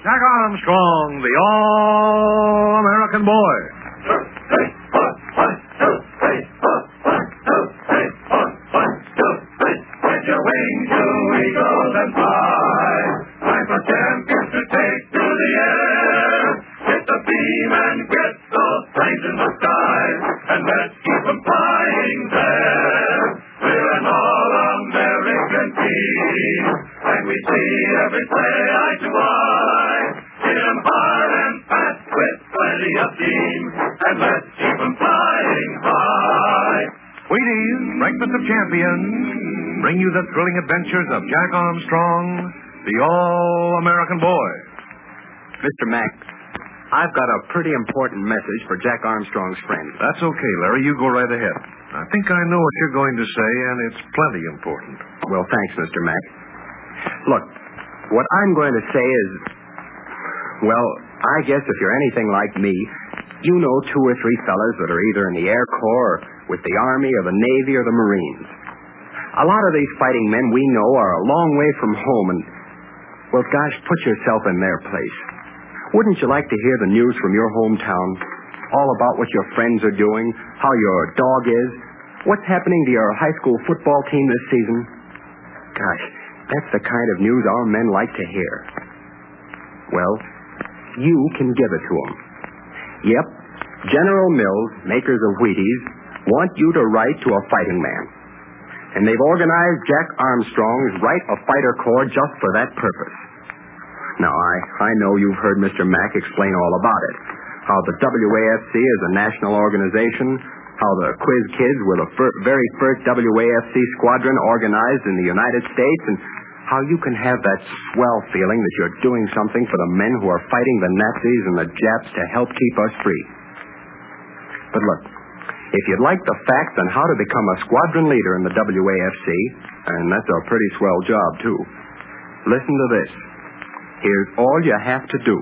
Jack Armstrong, the All-American Boy. Spread your wings, you eagles, and fly. Time for champions to take to the air. Hit the beam and get those planes in the sky. And let's keep them flying there. We're an all-American team. And we see every play eye to eye. Hit them hard and fast with plenty of steam. And let's keep them flying high. Wheaties, Breakfast of Champions, bring you the thrilling adventures of Jack Armstrong, the All-American Boy. Mr. Mack, I've got a pretty important message for Jack Armstrong's friend. That's okay, Larry. You go right ahead. I think I know what you're going to say, and it's plenty important. Well, thanks, Mr. Mack. Look, what I'm going to say is, well, I guess if you're anything like me, you know 2 or 3 fellas that are either in the Air Corps or with the Army or the Navy or the Marines. A lot of these fighting men we know are a long way from home and, well, gosh, put yourself in their place. Wouldn't you like to hear the news from your hometown? All about what your friends are doing, how your dog is, what's happening to your high school football team this season? Gosh, that's the kind of news our men like to hear. Well, you can give it to them. Yep, General Mills, makers of Wheaties, want you to write to a fighting man. And they've organized Jack Armstrong's Write a Fighter Corps just for that purpose. Now, I know you've heard Mr. Mack explain all about it. How the WAFC is a national organization, how the Quiz Kids were the very first WAFC squadron organized in the United States, and how you can have that swell feeling that you're doing something for the men who are fighting the Nazis and the Japs to help keep us free. But look, if you'd like the facts on how to become a squadron leader in the WAFC, and that's a pretty swell job, too, listen to this. Here's all you have to do.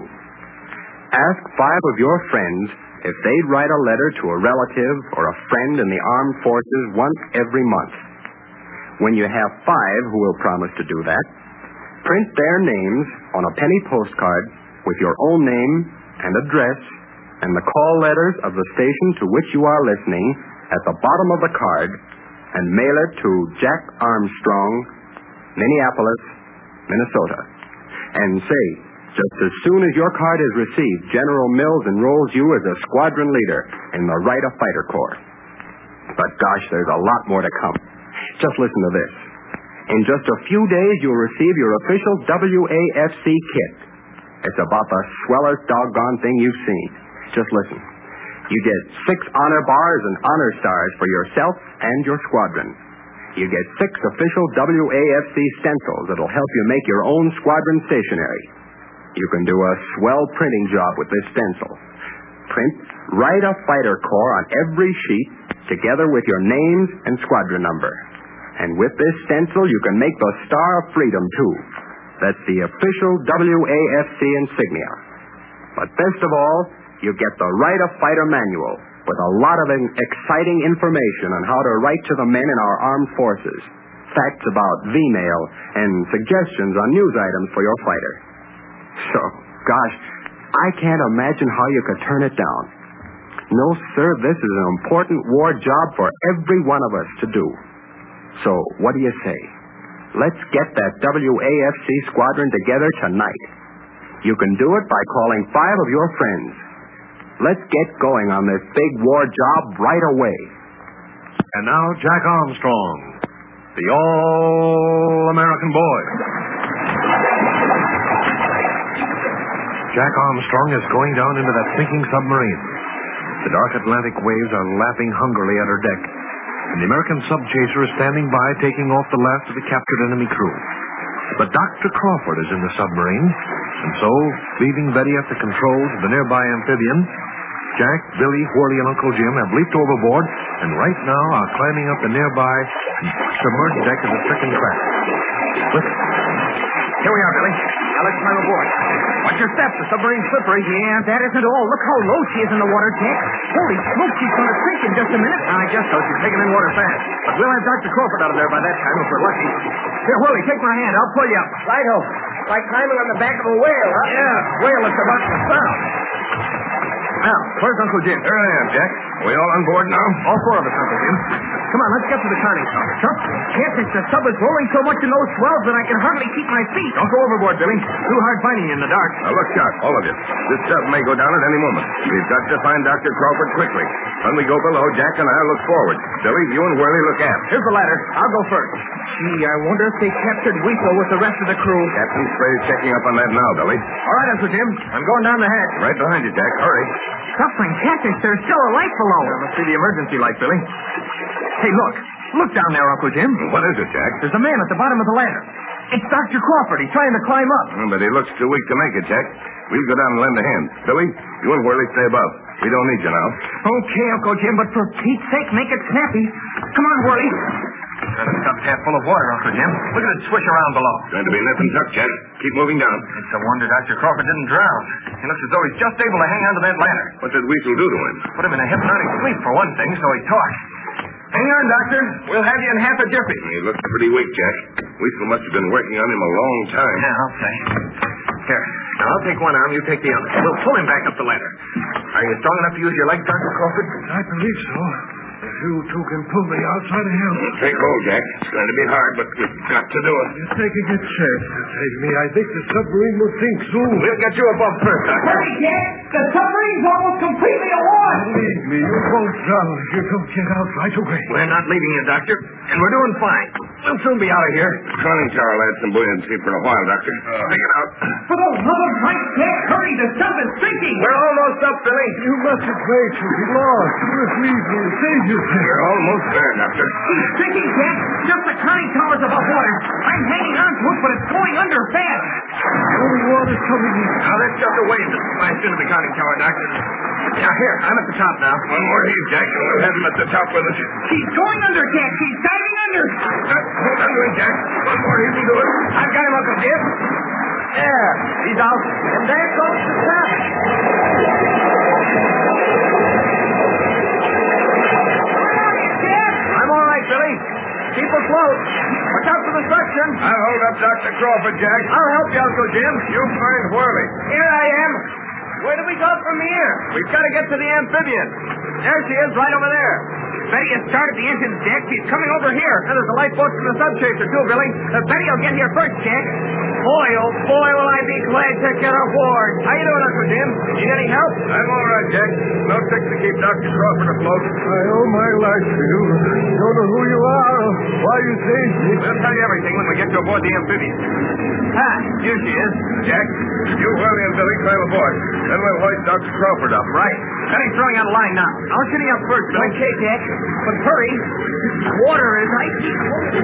Ask 5 of your friends if they'd write a letter to a relative or a friend in the armed forces once every month. When you have 5 who will promise to do that, print their names on a penny postcard with your own name and address and the call letters of the station to which you are listening at the bottom of the card, and mail it to Jack Armstrong, Minneapolis, Minnesota. And say, just as soon as your card is received, General Mills enrolls you as a squadron leader in the Write a Fighter Corps. But gosh, there's a lot more to come. Just listen to this. In just a few days, you'll receive your official WAFC kit. It's about the swellest doggone thing you've seen. Just listen. You get 6 honor bars and honor stars for yourself and your squadron. You get 6 official WAFC stencils that'll help you make your own squadron stationery. You can do a swell printing job with this stencil. Print Write a Fighter Corps on every sheet, together with your names and squadron number. And with this stencil, you can make the Star of Freedom, too. That's the official WAFC insignia. But best of all, you get the Write a Fighter Manual with a lot of exciting information on how to write to the men in our armed forces, facts about V-mail, and suggestions on news items for your fighter. So, gosh, I can't imagine how you could turn it down. No, sir, this is an important war job for every one of us to do. So, what do you say? Let's get that WAFC squadron together tonight. You can do it by calling 5 of your friends. Let's get going on this big war job right away. And now, Jack Armstrong, the All-American Boy. Jack Armstrong is going down into that sinking submarine. The dark Atlantic waves are lapping hungrily at her deck, and the American subchaser is standing by, taking off the last of the captured enemy crew. But Dr. Crawford is in the submarine, and so, leaving Betty at the controls of the nearby amphibian, Jack, Billy, Whirly, and Uncle Jim have leaped overboard and right now are climbing up the nearby submerged deck of the stricken craft. Listen. Here we are, Billy. Now let's climb aboard. Watch your steps. The submarine's slippery. Yeah, that isn't all. Look how low she is in the water, Jack. Holy smoke, she's going to sink in just a minute. I guess so. She's taking in water fast. But we'll have Dr. Crawford out of there by that time if we're lucky. Here, Whirly, take my hand. I'll pull you up. Righto. Like climbing on the back of a whale, huh? Yeah, whale is about to sound. Now, where's Uncle Jim? Here I am, Jack. We all on board now? All four of us, Uncle Jim. Come on, let's get to the conning tower. Chuck, can't think the sub is rolling so much in those swells that I can hardly keep my feet. Don't go overboard, Billy. Too hard finding you in the dark. Now, look sharp, all of you. This sub may go down at any moment. We've got to find Dr. Crawford quickly. When we go below, Jack and I'll look forward. Billy, you and Whirly look aft. Here's the ladder. I'll go first. Gee, I wonder if they captured Weasel with the rest of the crew. Captain Spray's checking up on that now, Billy. All right, Uncle Jim. I'm going down the hatch. Right behind you, Jack. Hurry. Suffering catfish, there's still a light below. Must be the emergency light, Billy. Hey, look. Look down there, Uncle Jim. What is it, Jack? There's a man at the bottom of the ladder. It's Dr. Crawford. He's trying to climb up. But he looks too weak to make it, Jack. We'll go down and lend a hand. Billy, you and Whirly stay above. We don't need you now. Okay, Uncle Jim, but for Pete's sake, make it snappy. Come on, Whirly. Got a cup half full of water, Uncle Jim. Look at it swish around below. Going to be nip and tuck, Jack. Keep moving down. It's a wonder Dr. Crawford didn't drown. He looks as though he's just able to hang onto that ladder. What did Weasel do to him? Put him in a hypnotic sleep, for one thing, so he talks. Hang on, Doctor. We'll have you in half a jiffy. He looks pretty weak, Jack. Weasel must have been working on him a long time. Yeah, I'll say. Here. Now, I'll take one arm, you take the other. We'll pull him back up the ladder. Are you strong enough to use your legs, Dr. Crawford? I believe so. If you two can pull me out, try to help. Take hold, Jack. It's going to be hard, but we've got to do it. You're taking a chance to save me. I think the submarine will sink soon. We'll get you above first, Doctor. Hurry, Jack! The submarine's almost completely awash! Believe me, you won't drown if you don't get out right away. We're not leaving you, Doctor, and we're doing fine. We'll soon be out of here. The conning tower will add some buoyancy for a while, Doctor. Take it out. For the love of Christ, Jack, hurry! The sub is sinking! We're almost up, Billy. You mustn't wait to be lost. Your feet will save you. We're almost there, Doctor. He's sinking, Jack! Just the conning tower's above water. I'm hanging on to it, but it's going under fast. Oh, water's coming in. Now, that's just a wave that smashed into the conning tower, Doctor. Now, here, I'm at the top now. One more heave, Jack, and we'll have him at the top with us. He's going under, Jack! He's diving under! Hold on to him, Jack. One more heave will do it. I've got him, Uncle Jim. There, he's out. And there goes the top. I'm all right, Billy. Keep afloat. Watch out for the suction. I'll hold up Dr. Crawford, Jack. I'll help you, Uncle Jim. You find Whirly. Here I am. Where do we go from here? We've got to get to the amphibian. There she is, right over there. Betty has started the engine, Jack. She's coming over here. And there's a lifeboat from the subchaser, too, Billy. Betty will get here first, Jack. Boy, oh boy, will I be glad to get aboard. How you doing, Uncle Jim? Need any help? I'm all right, Jack. No trick to keep Dr. Crawford afloat. I owe my life to you. Don't know who you are or why you saved me. We'll tell you everything when we get you aboard the amphibian. Ah, here she is. Jack, you, Whirly, and Billy climb aboard. Then we'll hoist Dr. Crawford up. Right. Betty's throwing out a line now. I'll shoot you up first, Billy. Okay, Jack. But hurry. Water is icy cold.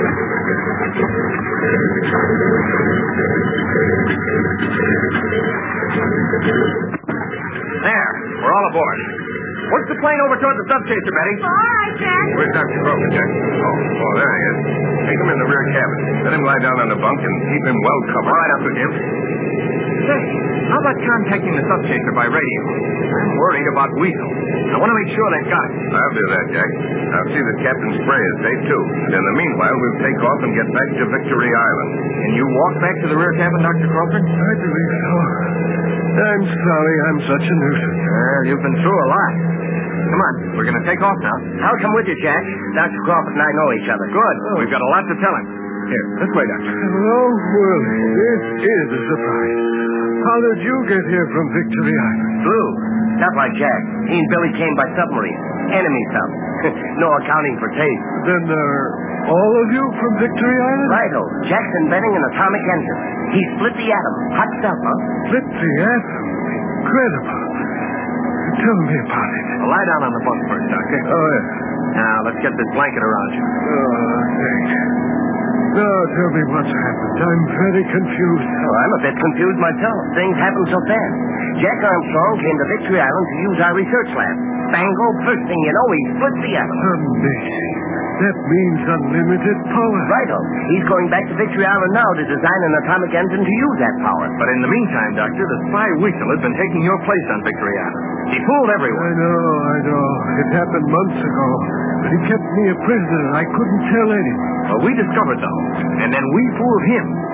There. We're all aboard. What's the plane over toward the subchaser, Betty? All right, Jack. Where's Dr. Crawford, Jack? Oh, there he is. Take him in the rear cabin. Let him lie down on the bunk and keep him well covered. All right, Uncle Jim. Say, how about contacting the subchaser by radio? I'm worried about Weasel. I want to make sure they've got it. I'll do that, Jack. I'll see that Captain Spray is safe, too. And in the meanwhile, we'll take off and get back to Victory Island. Can you walk back to the rear cabin, Dr. Crawford? I believe so. I'm sorry I'm such a nuisance. Well, you've been through a lot. Come on, we're going to take off now. I'll come with you, Jack. Dr. Crawford and I know each other. Good. We've got a lot to tell him. Here, this way, Doctor. Hello, Whirly. This is a surprise. How did you get here from Victory Island? Blue. Not like Jack. He and Billy came by submarine. Enemy sub. No accounting for taste. Then all of you from Victory Island? Righto. Jack's inventing an atomic engine. He split the atom. Hot stuff, huh? Split the atom. Incredible. Tell me about it. Well, lie down on the bunk first, Doctor. Oh, yeah. Now, let's get this blanket around you. Oh, thanks. Now, tell me what's happened. I'm very confused. Oh, I'm a bit confused myself. Things happen so fast. Jack Armstrong came to Victory Island to use our research lab. Bango, first thing you know, he split the atom. Amazing. That means unlimited power. Righto. He's going back to Victory Island now to design an atomic engine to use that power. But in the meantime, Doctor, the spy Weasel has been taking your place on Victory Island. He fooled everyone. I know. It happened months ago. But he kept me a prisoner. I couldn't tell anyone. Well, we discovered those, and then we fooled him.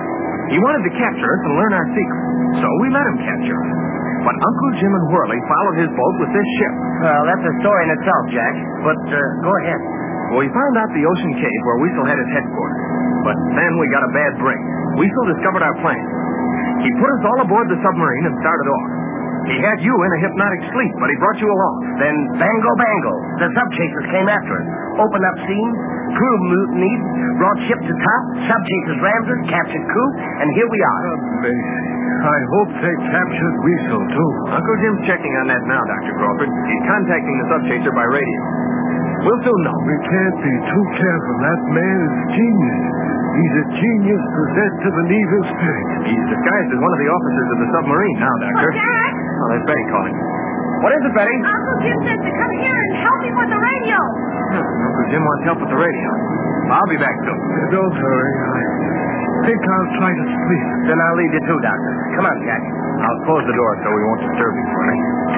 He wanted to capture us and learn our secret, so we let him capture us. But Uncle Jim and Whirly followed his boat with this ship. Well, that's a story in itself, Jack. But go ahead. Well, we found out the ocean cave where Weasel had his headquarters. But then we got a bad break. Weasel discovered our plan. He put us all aboard the submarine and started off. He had you in a hypnotic sleep, but he brought you along. Then bango, the subchasers came after us. Opened up steam, crew mutinied, brought ship to top, subchasers rammed us, captured crew, and here we are. Amazing. I hope they captured Weasel, too. Uncle Jim's checking on that now, Dr. Crawford. He's contacting the subchaser by radio. We'll soon know. We can't be too careful. That man is a genius. He's a genius possessed of an evil spirit. He's disguised as one of the officers of the submarine now, Doctor. Oh, Jack! Oh, there's Betty calling. What is it, Betty? Uncle Jim says to come here and help him with the radio. Uncle Jim wants help with the radio. I'll be back soon. Don't hurry. I think I'll try to sleep. Then I'll leave you too, Doctor. Come on, Jack. I'll close the door so we won't disturb you, Bernie.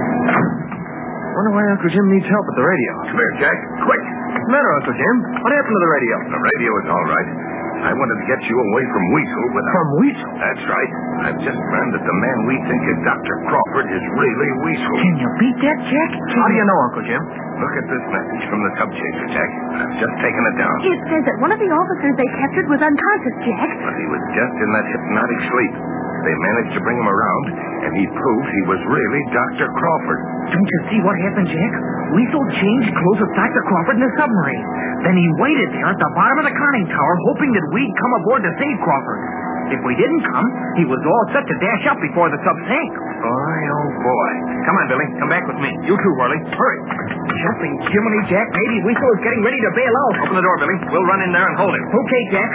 Wonder why Uncle Jim needs help with the radio. Come here, Jack. Quick. What's the matter, Uncle Jim? What happened to the radio? The radio is all right. I wanted to get you away from Weasel without... From Weasel? That's right. I've just learned that the man we think is Dr. Crawford is really Weasel. Can you beat that, Jack? How do you know, Uncle Jim? Look at this message from the subchaser, Jack. I've just taken it down. It says that one of the officers they captured was unconscious, Jack. But he was just in that hypnotic sleep. They managed to bring him around, and he proved he was really Dr. Crawford. Don't you see what happened, Jack? Weasel changed clothes with Dr. Crawford in the submarine. Then he waited there at the bottom of the conning tower, hoping that we'd come aboard to save Crawford. If we didn't come, he was all set to dash up before the sub sank. Boy, oh boy. Come on, Billy. Come back with me. You too, Whirly. Hurry. Jumping Jiminy, Jack. Maybe Weasel is getting ready to bail out. Open the door, Billy. We'll run in there and hold him. Okay, Jack.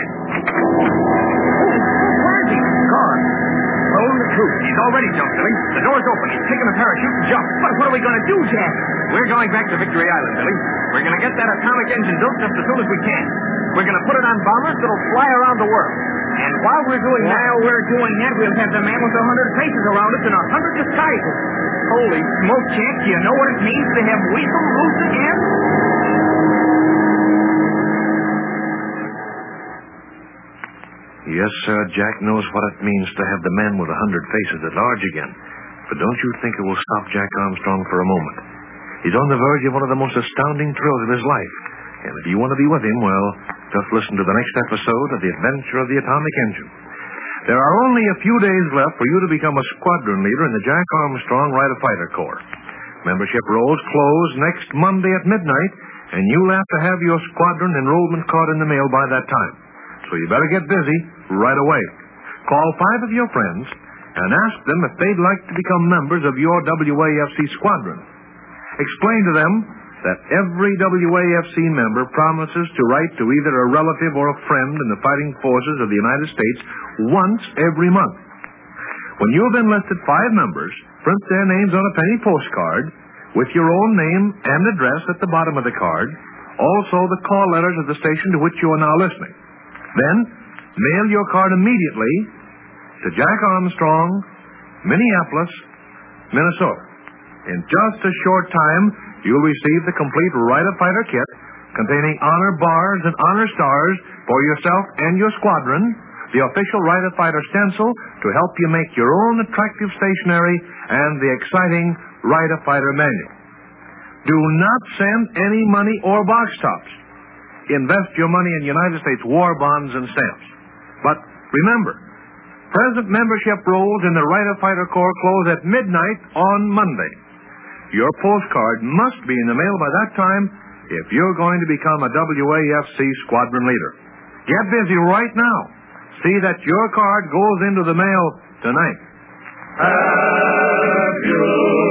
Where is he? Gone. Told the truth. He's already jumped, Billy. The door's open. He's taking a parachute and jumped. But what are we going to do, Jack? We're going back to Victory Island, Billy. We're going to get that atomic engine built just as soon as we can. We're going to put it on bombers that'll fly around the world. And while we're doing that, we'll have the man with 100 faces around us in 100 disguises. Holy smoke, Jack. Do you know what it means to have Weasel loose again? Yes, sir, Jack knows what it means to have the man with 100 faces at large again. But don't you think it will stop Jack Armstrong for a moment? He's on the verge of one of the most astounding thrills of his life. And if you want to be with him, well, just listen to the next episode of The Adventure of the Atomic Engine. There are only a few days left for you to become a squadron leader in the Jack Armstrong Rite-of-Fighter Corps. Membership rolls close next Monday at midnight, and you'll have to have your squadron enrollment card in the mail by that time. So you better get busy right away. Call 5 of your friends and ask them if they'd like to become members of your WAFC squadron. Explain to them that every WAFC member promises to write to either a relative or a friend in the fighting forces of the United States once every month. When you have enlisted 5 members, print their names on a penny postcard with your own name and address at the bottom of the card, also the call letters of the station to which you are now listening. Then, mail your card immediately to Jack Armstrong, Minneapolis, Minnesota. In just a short time, you'll receive the complete Rite-of-Fighter kit containing honor bars and honor stars for yourself and your squadron, the official Rite-of-Fighter stencil to help you make your own attractive stationery, and the exciting Rite-of-Fighter manual. Do not send any money or box tops. Invest your money in United States war bonds and stamps. But remember, present membership rolls in the Rite-of-Fighter Corps close at midnight on Monday. Your postcard must be in the mail by that time if you're going to become a WAFC squadron leader. Get busy right now. See that your card goes into the mail tonight. Have you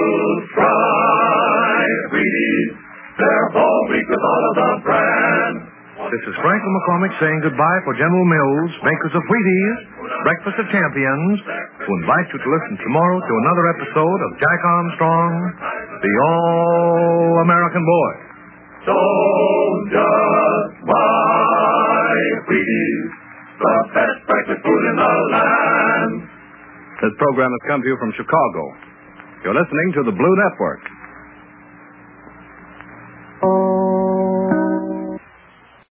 tried Wheaties? They're ball week with all of the brands. This is Franklin McCormick saying goodbye for General Mills, makers of Wheaties, Breakfast of Champions, who invite you to listen tomorrow to another episode of Jack Armstrong, the All-American Boy. Don't just buy Wheaties, the best breakfast food in the land. This program has come to you from Chicago. You're listening to the Blue Network.